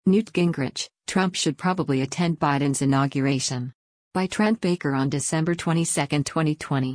Newt Gingrich, Trump should probably attend Biden's inauguration. By Trent Baker on December 22, 2020.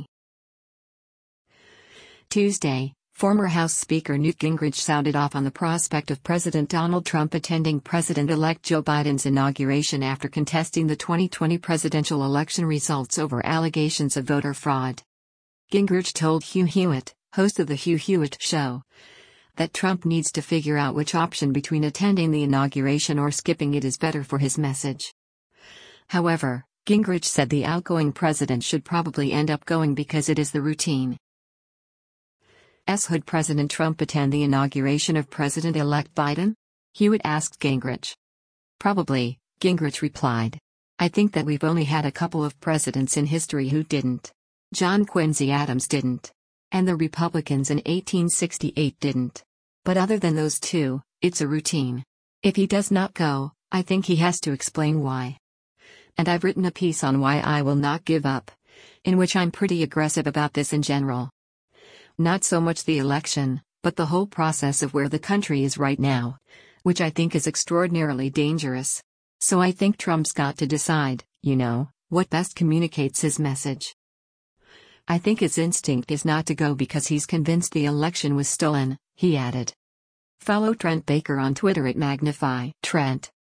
Tuesday, former House Speaker Newt Gingrich sounded off on the prospect of President Donald Trump attending President-elect Joe Biden's inauguration after contesting the 2020 presidential election results over allegations of voter fraud. Gingrich told Hugh Hewitt, host of The Hugh Hewitt Show, that Trump needs to figure out which option between attending the inauguration or skipping it is better for his message. However, Gingrich said the outgoing president should probably end up going because it is the routine. Should President Trump attend the inauguration of President-elect Biden? Hewitt asked Gingrich. Probably, Gingrich replied. I think that we've only had a couple of presidents in history who didn't. John Quincy Adams didn't. And the Republicans in 1868 didn't. But other than those two, it's a routine. If he does not go, I think he has to explain why. And I've written a piece on why I will not give up, in which I'm pretty aggressive about this in general. Not so much the election, but the whole process of where the country is right now, which I think is extraordinarily dangerous. So I think Trump's got to decide, what best communicates his message. I think his instinct is not to go because he's convinced the election was stolen, he added. Follow Trent Baker on Twitter at Magnify Trent.